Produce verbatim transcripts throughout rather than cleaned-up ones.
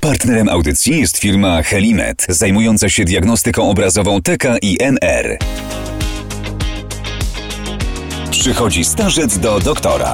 Partnerem audycji jest firma Helimed, zajmująca się diagnostyką obrazową T K i N R. Przychodzi starzec do doktora.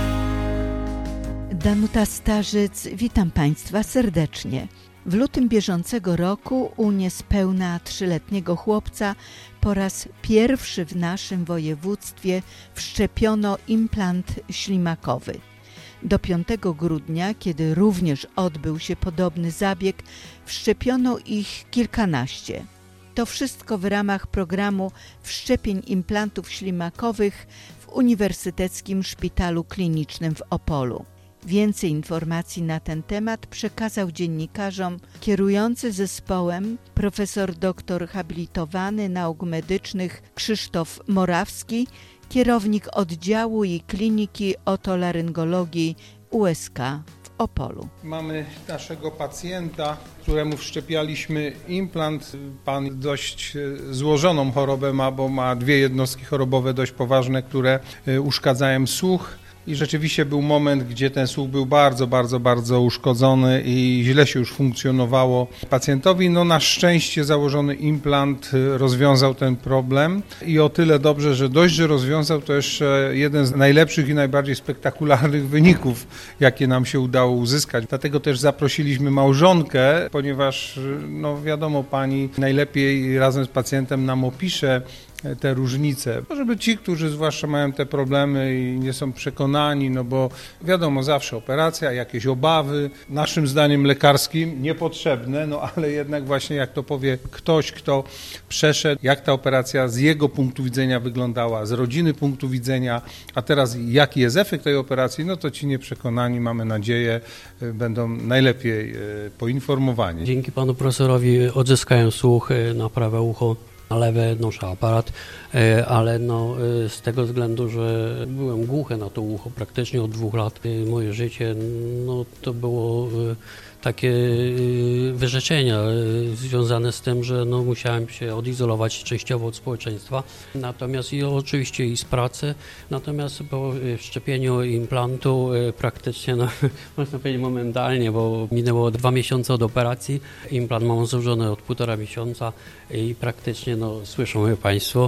Danuta Starzyc, witam Państwa serdecznie. W lutym bieżącego roku u niespełna trzyletniego chłopca po raz pierwszy w naszym województwie wszczepiono implant ślimakowy. Do piątego grudnia, kiedy również odbył się podobny zabieg, wszczepiono ich kilkanaście. To wszystko w ramach programu wszczepień implantów ślimakowych w Uniwersyteckim Szpitalu Klinicznym w Opolu. Więcej informacji na ten temat przekazał dziennikarzom kierujący zespołem profesor doktor habilitowany nauk medycznych Krzysztof Morawski, kierownik oddziału i kliniki otolaryngologii U S K w Opolu. Mamy naszego pacjenta, któremu wszczepialiśmy implant. Pan dość złożoną chorobę ma, bo ma dwie jednostki chorobowe dość poważne, które uszkadzają słuch. I rzeczywiście był moment, gdzie ten słuch był bardzo, bardzo, bardzo uszkodzony i źle się już funkcjonowało pacjentowi. No na szczęście założony implant rozwiązał ten problem i o tyle dobrze, że dość, że rozwiązał, to jeszcze jeden z najlepszych i najbardziej spektakularnych wyników, jakie nam się udało uzyskać. Dlatego też zaprosiliśmy małżonkę, ponieważ no wiadomo, pani najlepiej razem z pacjentem nam opisze te różnice, żeby ci, którzy zwłaszcza mają te problemy i nie są przekonani, no bo wiadomo, zawsze operacja, jakieś obawy, naszym zdaniem lekarskim niepotrzebne, no ale jednak właśnie jak to powie ktoś, kto przeszedł, jak ta operacja z jego punktu widzenia wyglądała, z rodziny punktu widzenia, a teraz jaki jest efekt tej operacji, no to ci nieprzekonani, mamy nadzieję, będą najlepiej poinformowani. Dzięki panu profesorowi odzyskałem słuch na prawe ucho. Na lewe noszę aparat, ale no, z tego względu, że byłem głuchy na to ucho praktycznie od dwóch lat. Moje życie no, to było takie wyrzeczenia związane z tym, że no, musiałem się odizolować częściowo od społeczeństwa, natomiast i oczywiście i z pracy, natomiast po wszczepieniu implantu praktycznie, no, można powiedzieć momentalnie, bo minęło dwa miesiące od operacji, implant mam złożony od półtora miesiąca i praktycznie, no słyszą mnie Państwo,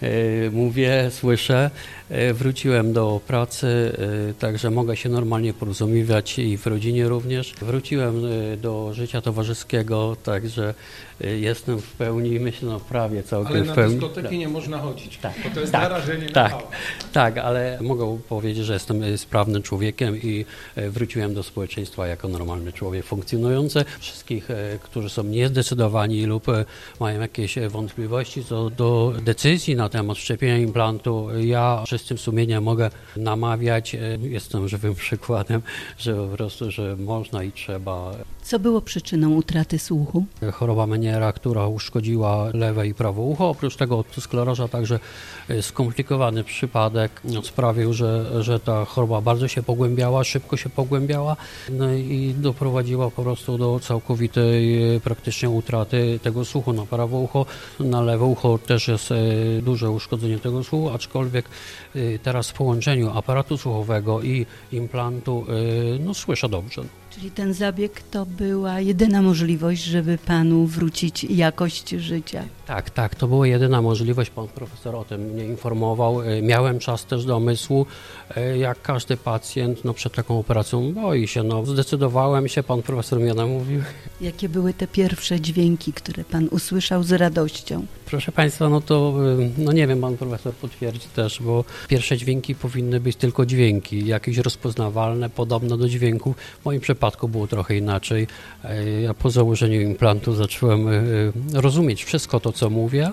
mówię, słyszę, wróciłem do pracy, także mogę się normalnie porozumiewać i w rodzinie również. Wróciłem do życia towarzyskiego, także jestem w pełni, myślę, no prawie całkiem ale w pełni. Ale na dyskoteki nie można chodzić, tak, bo to jest tak, narażenie na tak, chaos. Tak, ale mogę powiedzieć, że jestem sprawnym człowiekiem i wróciłem do społeczeństwa jako normalny człowiek funkcjonujący. Wszystkich, którzy są niezdecydowani lub mają jakieś wątpliwości co do decyzji na temat szczepienia implantu, ja czystym sumieniem mogę namawiać. Jestem żywym przykładem, że po prostu, że można i trzeba. Co było przyczyną utraty słuchu? Choroba Meniera, która uszkodziła lewe i prawe ucho. Oprócz tego skleroza, także skomplikowany przypadek sprawił, że, że ta choroba bardzo się pogłębiała, szybko się pogłębiała no i doprowadziła po prostu do całkowitej praktycznie utraty tego słuchu na prawe ucho. Na lewe ucho też jest duże uszkodzenie tego słuchu, aczkolwiek teraz w połączeniu aparatu słuchowego i implantu no słyszę dobrze. Czyli ten zabieg to była jedyna możliwość, żeby panu wrócić jakość życia? Tak, tak, to była jedyna możliwość. Pan profesor o tym mnie informował. Miałem czas też domysłu. Jak każdy pacjent no, przed taką operacją boi się. No, zdecydowałem się, pan profesor mnie namówił. Jakie były te pierwsze dźwięki, które pan usłyszał z radością? Proszę Państwa, no to no nie wiem, pan profesor potwierdzi też, bo pierwsze dźwięki powinny być tylko dźwięki, jakieś rozpoznawalne, podobne do dźwięków. W moim przypadku było trochę inaczej. Ja po założeniu implantu zacząłem rozumieć wszystko to, co mówię,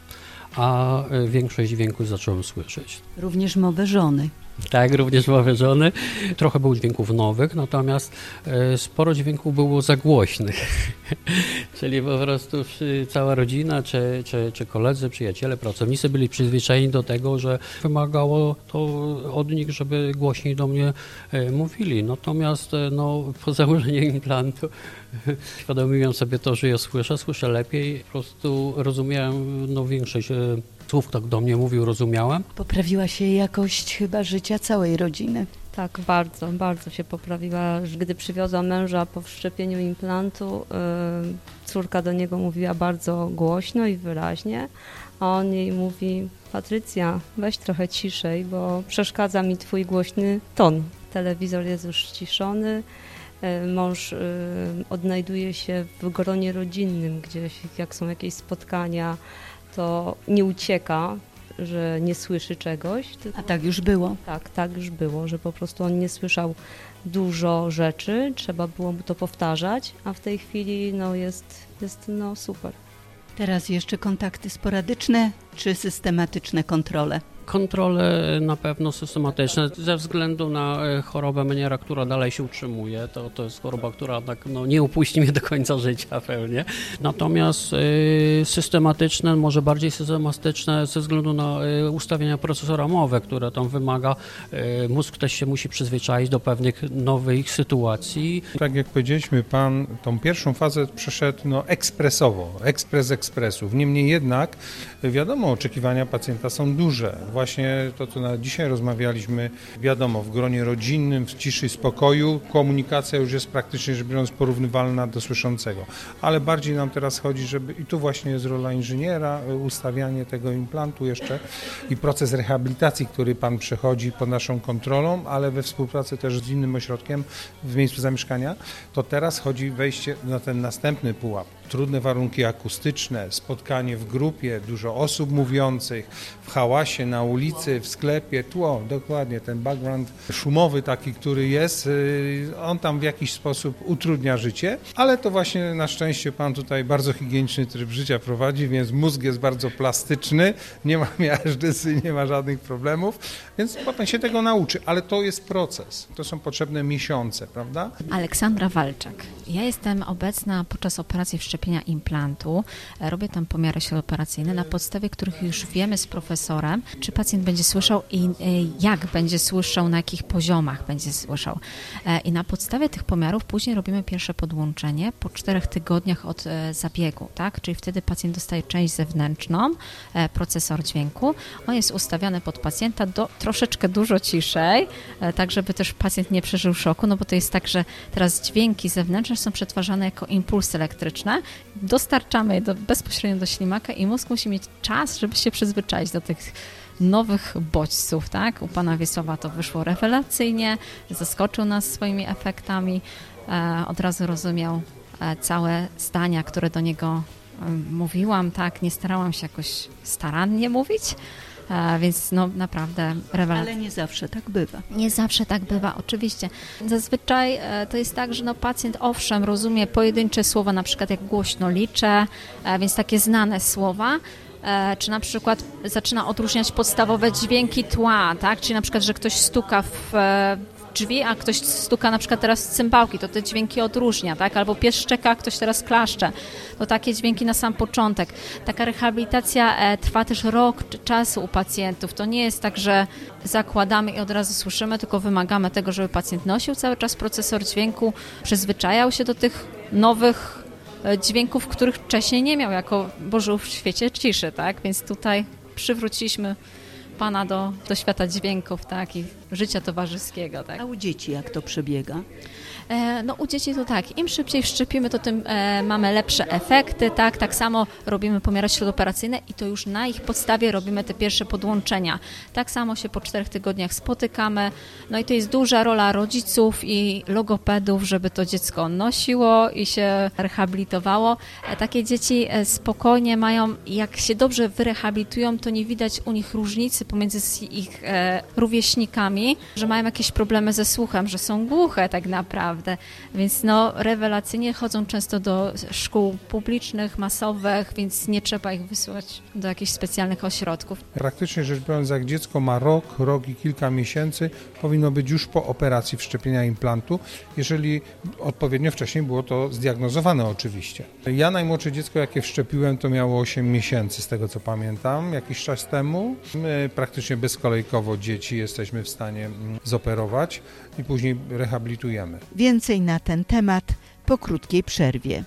a większość dźwięków zacząłem słyszeć. Również mowę żony. Tak, również mowę żony. Trochę było dźwięków nowych, natomiast sporo dźwięków było zagłośnych. Czyli po prostu cała rodzina, czy, czy, czy koledzy, przyjaciele, pracownicy byli przyzwyczajeni do tego, że wymagało to od nich, żeby głośniej do mnie mówili. Natomiast no, po założeniu implantu świadomiłem sobie to, że ja słyszę, słyszę lepiej. Po prostu rozumiałem no, większość słów, kto do mnie mówił, rozumiałem. Poprawiła się jakość chyba życia całej rodziny. Tak, bardzo, bardzo się poprawiła. Gdy przywiozła męża po wszczepieniu implantu, yy, córka do niego mówiła bardzo głośno i wyraźnie, a on jej mówi: Patrycja, weź trochę ciszej, bo przeszkadza mi twój głośny ton. Telewizor jest już ściszony, yy, mąż yy, odnajduje się w gronie rodzinnym gdzieś, jak są jakieś spotkania, to nie ucieka, że nie słyszy czegoś. A tak już było? Tak, tak już było, że po prostu on nie słyszał dużo rzeczy, trzeba było mu to powtarzać, a w tej chwili no jest, jest no super. Teraz jeszcze kontakty sporadyczne czy systematyczne kontrole? Kontrole na pewno systematyczne, ze względu na chorobę Meniera, która dalej się utrzymuje. To, to jest choroba, która tak, no, nie upuści mnie do końca życia pewnie. Natomiast y, systematyczne, może bardziej systematyczne ze względu na y, ustawienia procesora mowy, które tam wymaga. Y, mózg też się musi przyzwyczaić do pewnych nowych sytuacji. Tak jak powiedzieliśmy, pan tą pierwszą fazę przeszedł no, ekspresowo, ekspres ekspresów. Niemniej jednak, wiadomo, oczekiwania pacjenta są duże. Właśnie to, co na dzisiaj rozmawialiśmy, wiadomo, w gronie rodzinnym, w ciszy i spokoju, komunikacja już jest praktycznie rzecz biorąc porównywalna do słyszącego. Ale bardziej nam teraz chodzi, żeby, i tu właśnie jest rola inżyniera, ustawianie tego implantu jeszcze i proces rehabilitacji, który pan przechodzi pod naszą kontrolą, ale we współpracy też z innym ośrodkiem w miejscu zamieszkania, to teraz chodzi wejście na ten następny pułap. Trudne warunki akustyczne, spotkanie w grupie, dużo osób mówiących, w hałasie, na ulicy, w sklepie, tło, dokładnie, ten background szumowy taki, który jest, on tam w jakiś sposób utrudnia życie, ale to właśnie na szczęście pan tutaj bardzo higieniczny tryb życia prowadzi, więc mózg jest bardzo plastyczny, nie ma miażdżycy, nie ma żadnych problemów, więc potem się tego nauczy, ale to jest proces, to są potrzebne miesiące, prawda? Aleksandra Walczak. Ja jestem obecna podczas operacji wszczepienia implantu. Robię tam pomiary śródoperacyjne, na podstawie których już wiemy z profesorem, czy pacjent będzie słyszał i jak będzie słyszał, na jakich poziomach będzie słyszał. I na podstawie tych pomiarów później robimy pierwsze podłączenie po czterech tygodniach od zabiegu, tak? Czyli wtedy pacjent dostaje część zewnętrzną, procesor dźwięku. On jest ustawiany pod pacjenta do troszeczkę dużo ciszej, tak żeby też pacjent nie przeżył szoku, no bo to jest tak, że teraz dźwięki zewnętrzne są przetwarzane jako impulsy elektryczne, dostarczamy je do, bezpośrednio do ślimaka i mózg musi mieć czas, żeby się przyzwyczaić do tych nowych bodźców, tak? U pana Wiesława to wyszło rewelacyjnie, zaskoczył nas swoimi efektami, e, od razu rozumiał e, całe zdania, które do niego e, mówiłam, tak? Nie starałam się jakoś starannie mówić, e, więc no naprawdę rewelacyjnie. Ale nie zawsze tak bywa. Nie zawsze tak bywa, oczywiście. Zazwyczaj e, to jest tak, że no pacjent owszem rozumie pojedyncze słowa, na przykład jak głośno liczę, e, więc takie znane słowa, czy na przykład zaczyna odróżniać podstawowe dźwięki tła, tak? Czyli na przykład, że ktoś stuka w drzwi, a ktoś stuka na przykład teraz z cymbałki, to te dźwięki odróżnia, tak? Albo pies szczeka, a ktoś teraz klaszcze. To takie dźwięki na sam początek. Taka rehabilitacja e, trwa też rok czasu u pacjentów. To nie jest tak, że zakładamy i od razu słyszymy, tylko wymagamy tego, żeby pacjent nosił cały czas procesor dźwięku, przyzwyczajał się do tych nowych dźwięków, których wcześniej nie miał, jako bo żył w świecie ciszy, tak? Więc tutaj przywróciliśmy pana do, do świata dźwięków, tak? I życia towarzyskiego, tak? A u dzieci jak to przebiega? E, no u dzieci to tak, im szybciej wszczepimy, to tym e, mamy lepsze efekty, tak? Tak samo robimy pomiary śródoperacyjne i to już na ich podstawie robimy te pierwsze podłączenia. Tak samo się po czterech tygodniach spotykamy, no i to jest duża rola rodziców i logopedów, żeby to dziecko nosiło i się rehabilitowało. E, takie dzieci e, spokojnie mają, jak się dobrze wyrehabilitują, to nie widać u nich różnicy pomiędzy ich e, rówieśnikami, że mają jakieś problemy ze słuchem, że są głuche tak naprawdę. Więc no rewelacyjnie chodzą często do szkół publicznych, masowych, więc nie trzeba ich wysyłać do jakichś specjalnych ośrodków. Praktycznie rzecz biorąc, jak dziecko ma rok, rok i kilka miesięcy, powinno być już po operacji wszczepienia implantu, jeżeli odpowiednio wcześniej było to zdiagnozowane oczywiście. Ja najmłodsze dziecko, jakie wszczepiłem, to miało osiem miesięcy, z tego co pamiętam, jakiś czas temu. My praktycznie bezkolejkowo dzieci jesteśmy w stanie zoperować i później rehabilitujemy. Więcej na ten temat po krótkiej przerwie.